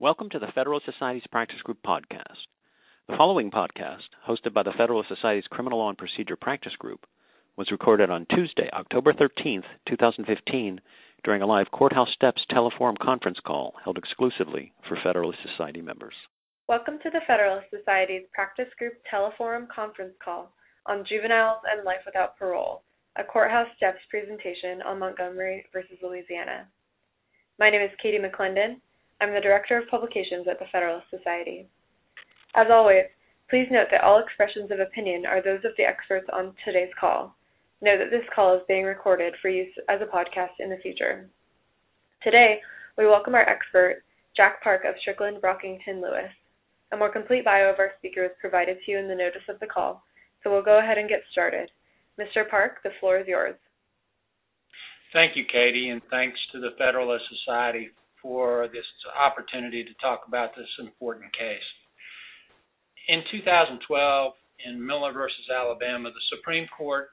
Welcome to the Federalist Society's Practice Group podcast. The following podcast, hosted by the Federalist Society's Criminal Law and Procedure Practice Group, was recorded on Tuesday, October 13th, 2015, during a live Courthouse Steps teleforum conference call held exclusively for Federalist Society members. Welcome to the Federalist Society's Practice Group teleforum conference call on juveniles and life without parole, a Courthouse Steps presentation on Montgomery v. Louisiana. My name is Katie McClendon. I'm the Director of Publications at the Federalist Society. As always, please note that all expressions of opinion are those of the experts on today's call. Note that this call is being recorded for use as a podcast in the future. Today, we welcome our expert, Jack Park of Strickland Brockington Lewis. A more complete bio of our speaker is provided to you in the notice of the call, so we'll go ahead and get started. Mr. Park, the floor is yours. Thank you, Katie, and thanks to the Federalist Society for this opportunity to talk about this important case. In 2012, in Miller v. Alabama, the Supreme Court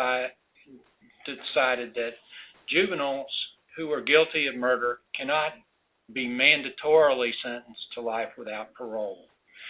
decided that juveniles who are guilty of murder cannot be mandatorily sentenced to life without parole.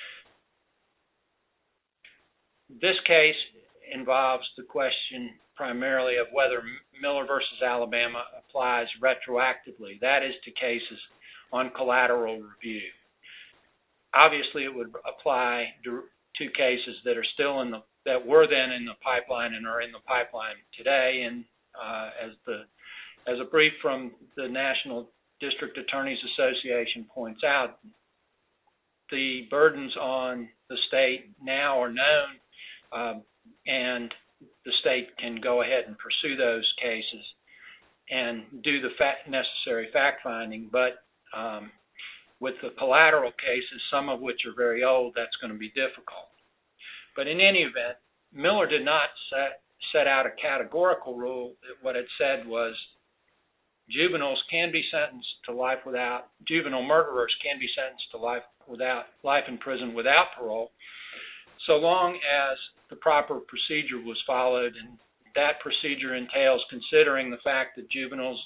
This case involves the question primarily of whether Miller v. Alabama applies retroactively, that is, to cases on collateral review. Obviously, it would apply to cases that are still that were then in the pipeline and are in the pipeline today. And as a brief from the National District Attorneys Association points out, the burdens on the state now are known, and the state can go ahead and pursue those cases and do the necessary fact-finding. But with the collateral cases, some of which are very old, that's going to be difficult. But in any event, Miller did not set out a categorical rule. What it said was juveniles can be sentenced to life without, juvenile murderers can be sentenced to life in prison without parole, so long as the proper procedure was followed, and that procedure entails considering the fact that juveniles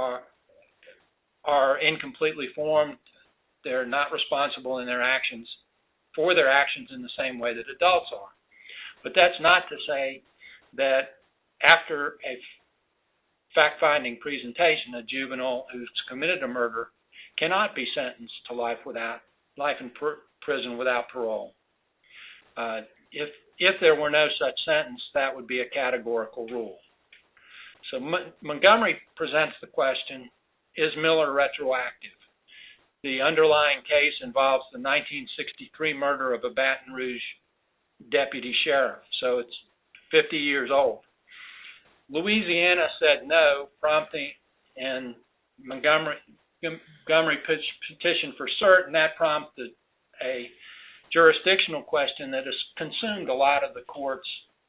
are incompletely formed. They're not responsible in for their actions in the same way that adults are. But that's not to say that after a fact-finding presentation, a juvenile who's committed a murder cannot be sentenced to life in prison without parole. If there were no such sentence, that would be a categorical rule. So Montgomery presents the question, is Miller retroactive? The underlying case involves the 1963 murder of a Baton Rouge deputy sheriff, so it's 50 years old. Louisiana said no, prompting, and Montgomery petitioned for cert, and that prompted a jurisdictional question that has consumed a lot of the court's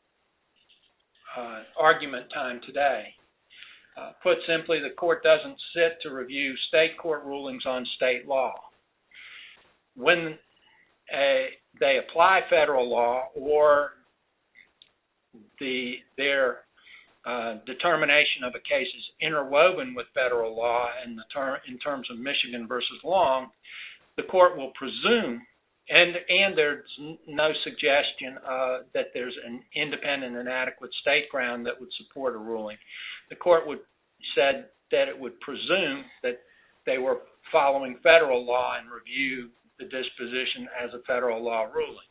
argument time today. Put simply, the court doesn't sit to review state court rulings on state law. When they apply federal law or their determination of a case is interwoven with federal law in terms of Michigan versus Long, the court will presume, and there's no suggestion that there's an independent and adequate state ground that would support a ruling. The court said that it would presume that they were following federal law and review the disposition as a federal law ruling.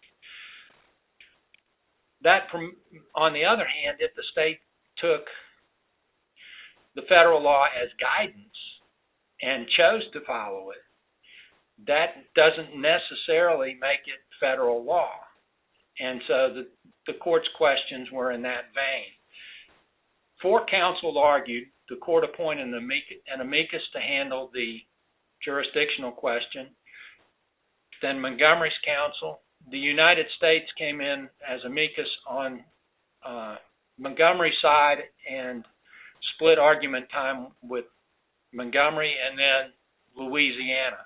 On the other hand, if the state took the federal law as guidance and chose to follow it, that doesn't necessarily make it federal law. And so the court's questions were in that vein. Four counsel argued, the court appointed an amicus to handle the jurisdictional question. Then Montgomery's counsel, the United States came in as amicus on Montgomery's side and split argument time with Montgomery and then Louisiana.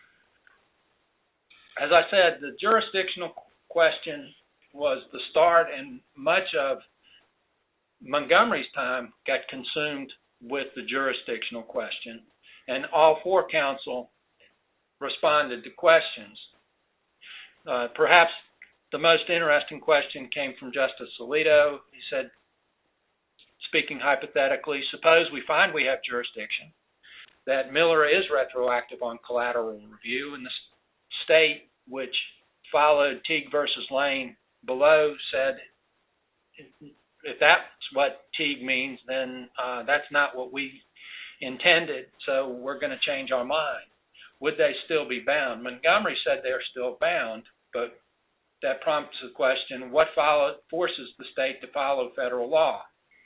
As I said, the jurisdictional question was the start, and much of Montgomery's time got consumed with the jurisdictional question, and all four counsel responded to questions. Perhaps the most interesting question came from Justice Alito. He said, speaking hypothetically, suppose we find we have jurisdiction, that Miller is retroactive on collateral review, and the state which followed Teague versus Lane below said, if that's what Teague means, then that's not what we intended, so we're going to change our mind. Would they still be bound? Montgomery said they're still bound, but that prompts the question, what forces the state to follow federal law?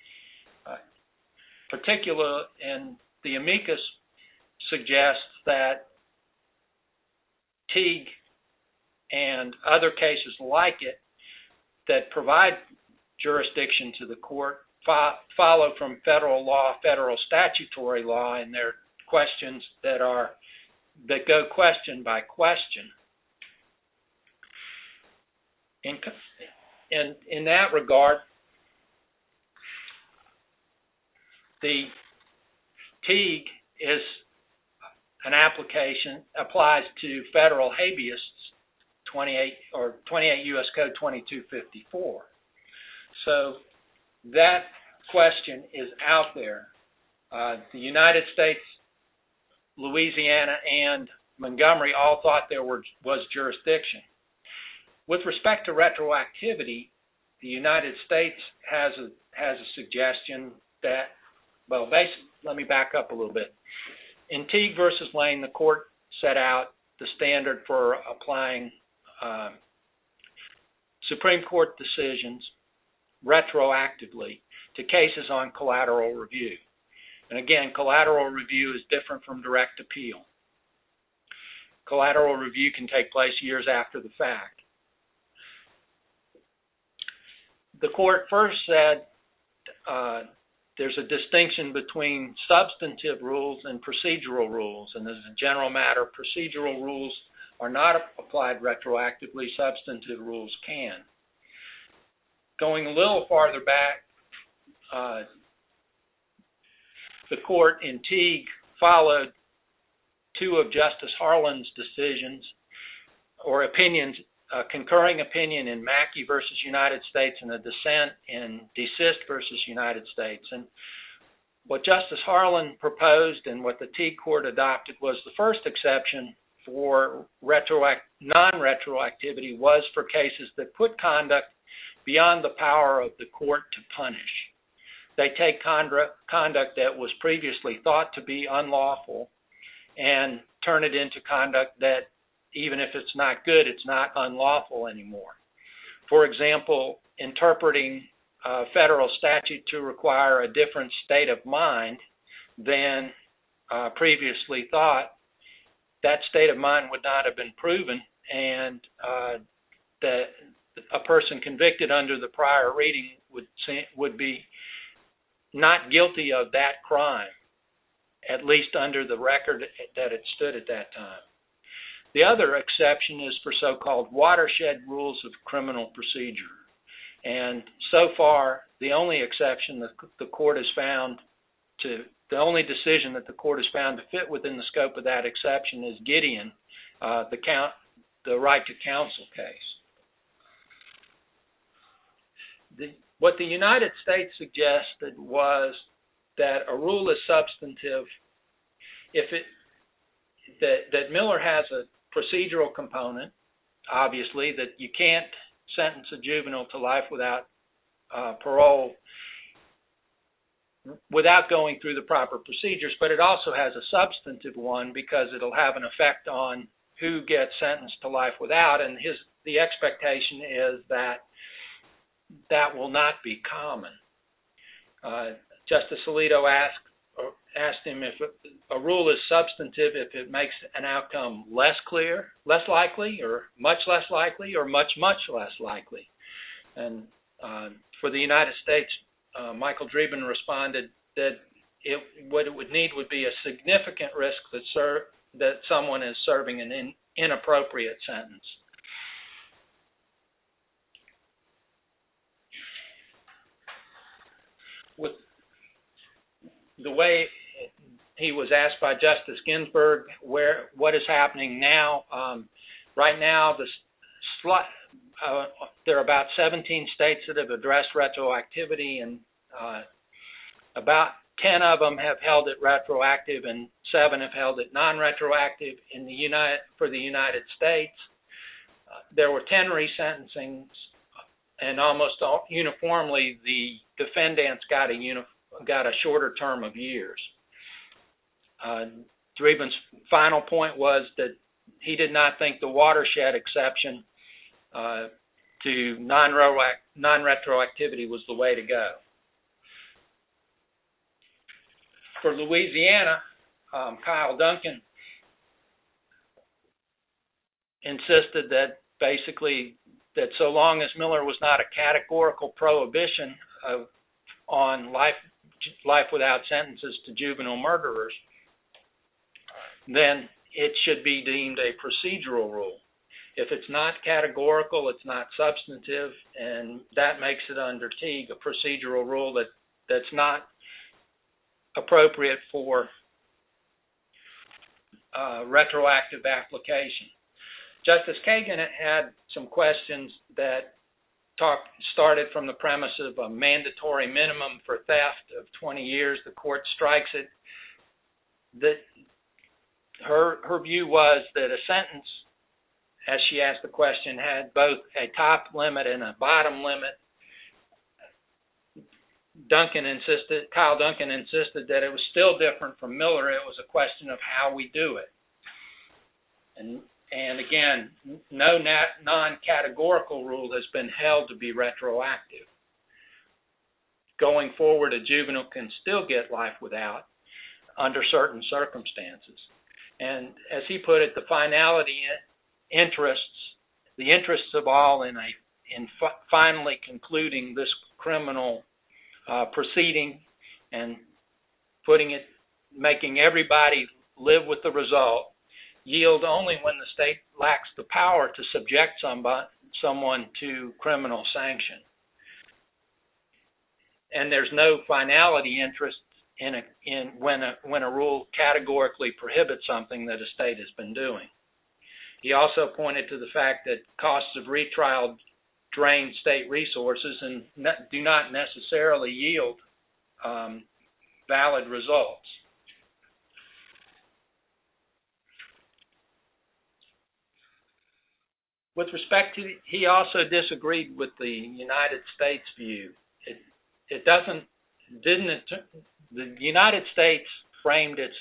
Particular, and the amicus suggests that Teague and other cases like it that provide jurisdiction to the court follow from federal law, federal statutory law, and they're questions that go question by question. In that regard, the Teague is an application, applies to federal habeas 28 U.S. Code 2254. So that question is out there. The United States, Louisiana, and Montgomery all thought there was jurisdiction. With respect to retroactivity, the United States has a suggestion that, well, basically, let me back up a little bit. In Teague versus Lane, the court set out the standard for applying Supreme Court decisions retroactively to cases on collateral review. And again, collateral review is different from direct appeal. Collateral review can take place years after the fact. The court first said there's a distinction between substantive rules and procedural rules, and as a general matter, procedural rules are not applied retroactively, substantive rules can. Going a little farther back, the court in Teague followed two of Justice Harlan's decisions or opinions, a concurring opinion in Mackey versus United States and a dissent in DeSist versus United States. And what Justice Harlan proposed and what the Teague court adopted was the first exception for non-retroactivity was for cases that put conduct beyond the power of the court to punish. They take conduct that was previously thought to be unlawful and turn it into conduct that, even if it's not good, it's not unlawful anymore. For example, interpreting a federal statute to require a different state of mind than previously thought, that state of mind would not have been proven, and that a person convicted under the prior reading would be not guilty of that crime, at least under the record that it stood at that time. The other exception is for so-called watershed rules of criminal procedure. And so far, the only exception that the court has found the only decision that the court has found to fit within the scope of that exception is Gideon, the right to counsel case. What the United States suggested was that a rule is substantive that Miller has a procedural component, obviously, that you can't sentence a juvenile to life without parole without going through the proper procedures, but it also has a substantive one because it'll have an effect on who gets sentenced to life without, and the expectation is that will not be common. Justice Alito asked him if a rule is substantive if it makes an outcome less clear, less likely, or much less likely, or much, much less likely. And for the United States, Michael Dreeben responded that what it would need would be a significant risk that someone is serving an inappropriate sentence. With the way he was asked by Justice Ginsburg what is happening now. Right now, there are about 17 states that have addressed retroactivity, and about 10 of them have held it retroactive, and 7 have held it non-retroactive. For the United States, there were 10 resentencings, and almost uniformly the defendants got a shorter term of years. Dreeben's final point was that he did not think the watershed exception to non-retroactivity was the way to go. For Louisiana, Kyle Duncan insisted that basically that so long as Miller was not a categorical prohibition on life without sentences to juvenile murderers, then it should be deemed a procedural rule. If it's not categorical, it's not substantive, and that makes it under Teague a procedural rule that's not appropriate for retroactive application. Justice Kagan had some questions that started from the premise of a mandatory minimum for theft of 20 years. The court strikes it. Her view was that a sentence, as she asked the question, had both a top limit and a bottom limit. Kyle Duncan insisted that it was still different from Miller. It was a question of how we do it. And again, no non-categorical rule has been held to be retroactive. Going forward, a juvenile can still get life without under certain circumstances. And as he put it, the finality interests, the interests of all in finally concluding this criminal proceeding and making everybody live with the result, yield only when the state lacks the power to subject someone to criminal sanction. And there's no finality interest when a rule categorically prohibits something that a state has been doing. He also pointed to the fact that costs of retrial drain state resources and do not necessarily yield valid results. With respect to, he also disagreed with the United States view. The United States framed its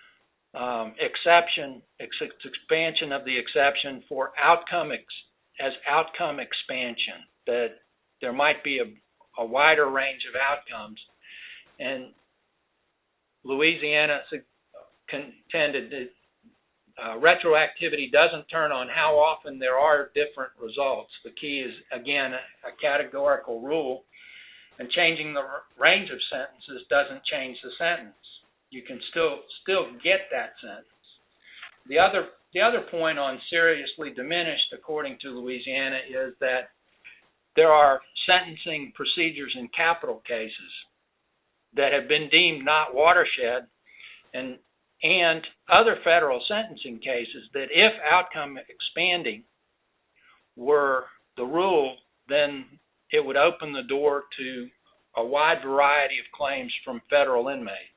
expansion of the exception for outcome expansion, that there might be a wider range of outcomes. And Louisiana contended that retroactivity doesn't turn on how often there are different results. The key is, again, a categorical rule, and changing the range of sentences doesn't change the sentence. You can still get that sentence. The other point on seriously diminished, according to Louisiana, is that there are sentencing procedures in capital cases that have been deemed not watershed, and other federal sentencing cases that if outcome expanding were the rule, then it would open the door to a wide variety of claims from federal inmates.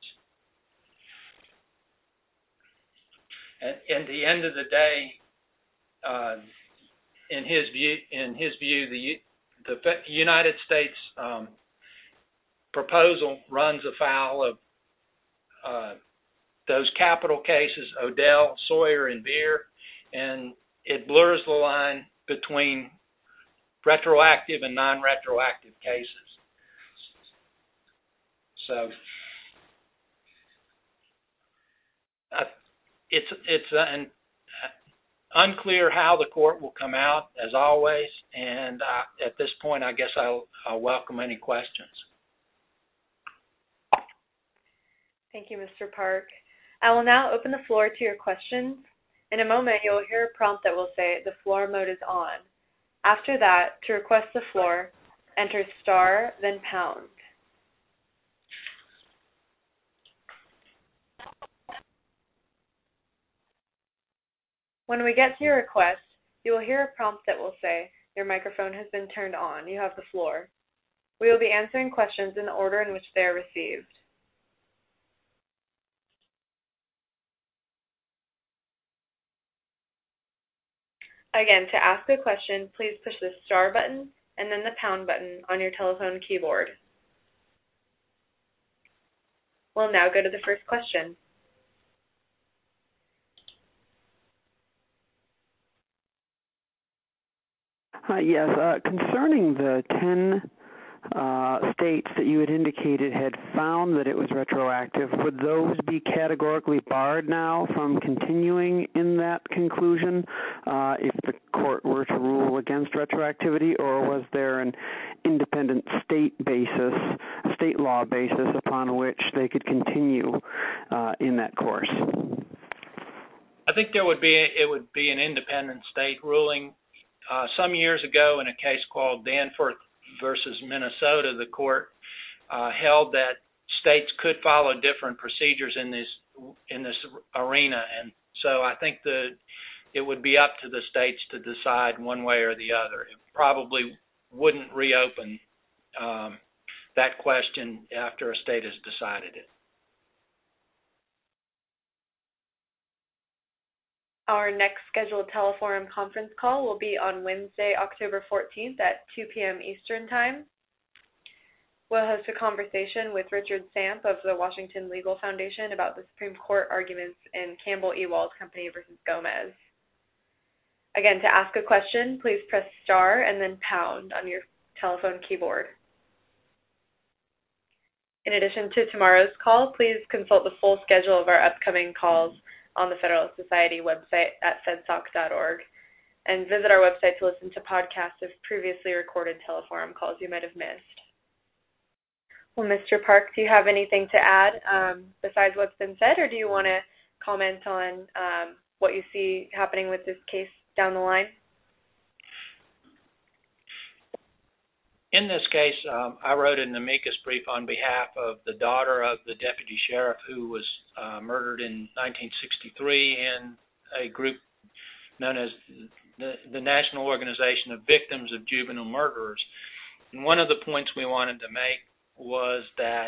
At the end of the day, in his view, the United States proposal runs afoul of those capital cases, Odell, Sawyer, and Beer, and it blurs the line between retroactive and non-retroactive cases. So it's unclear how the court will come out, as always, and at this point, I guess I'll welcome any questions. Thank you, Mr. Park. I will now open the floor to your questions. In a moment, you will hear a prompt that will say the floor mode is on. After that, to request the floor, enter star, then pound. When we get to your request, you will hear a prompt that will say, "Your microphone has been turned on. You have the floor." We will be answering questions in the order in which they are received. Again, to ask a question, please push the star button and then the pound button on your telephone keyboard. We'll now go to the first question. Yes, concerning the 10 states that you had indicated had found that it was retroactive, would those be categorically barred now from continuing in that conclusion if the court were to rule against retroactivity, or was there an independent state law basis upon which they could continue in that course? I think it would be an independent state ruling. Some years ago, in a case called Danforth versus Minnesota, the court held that states could follow different procedures in this arena, and so I think that it would be up to the states to decide one way or the other. It probably wouldn't reopen that question after a state has decided it. Our next scheduled Teleforum conference call will be on Wednesday, October 14th at 2 p.m. Eastern Time. We'll host a conversation with Richard Samp of the Washington Legal Foundation about the Supreme Court arguments in Campbell-Ewald Company versus Gomez. Again, to ask a question, please press star and then pound on your telephone keyboard. In addition to tomorrow's call, please consult the full schedule of our upcoming calls on the Federalist Society website at fedsoc.org, and visit our website to listen to podcasts of previously recorded Teleforum calls you might have missed. Well, Mr. Park, do you have anything to add besides what's been said, or do you want to comment on what you see happening with this case down the line? In this case, I wrote an amicus brief on behalf of the daughter of the deputy sheriff who was murdered in 1963 in a group known as the National Organization of Victims of Juvenile Murderers. And one of the points we wanted to make was that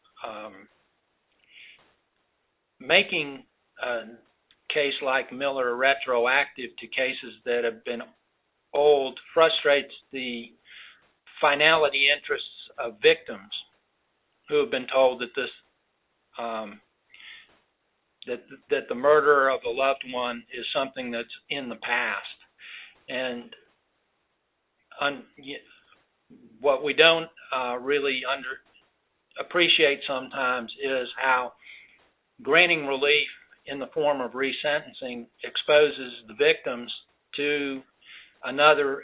making a case like Miller retroactive to cases that have been old frustrates the finality interests of victims who have been told that this that the murder of a loved one is something that's in the past. And what we don't really appreciate sometimes is how granting relief in the form of resentencing exposes the victims to another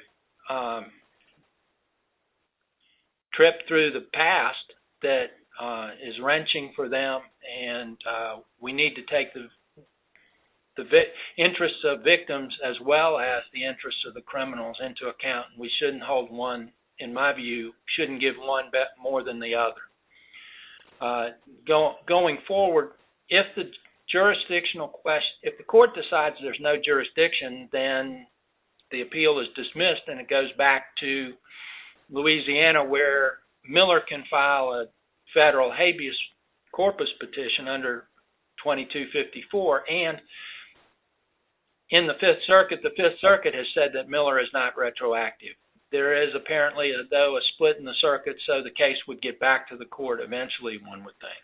trip through the past that is wrenching for them, and we need to take the interests of victims as well as the interests of the criminals into account. We shouldn't hold one, in my view, shouldn't give one more than the other. Going forward, if the jurisdictional question, if the court decides there's no jurisdiction, then the appeal is dismissed and it goes back to Louisiana, where Miller can file a federal habeas corpus petition under 2254. And in the Fifth Circuit has said that Miller is not retroactive. There is apparently, though, a split in the circuit, so the case would get back to the court eventually, one would think.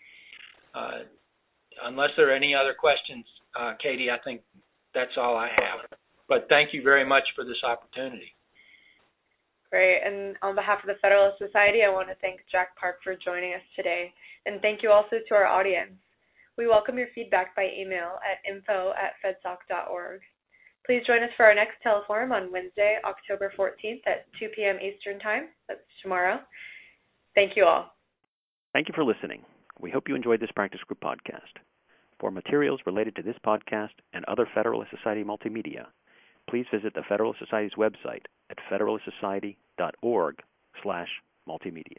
Unless there are any other questions, Katie, I think that's all I have. But thank you very much for this opportunity. Great. And on behalf of the Federalist Society, I want to thank Jack Park for joining us today. And thank you also to our audience. We welcome your feedback by email at info@fedsoc.org. Please join us for our next Teleforum on Wednesday, October 14th at 2 p.m. Eastern Time. That's tomorrow. Thank you all. Thank you for listening. We hope you enjoyed this practice group podcast. For materials related to this podcast and other Federalist Society multimedia, please visit the Federalist Society's website at federalistsociety.org/multimedia.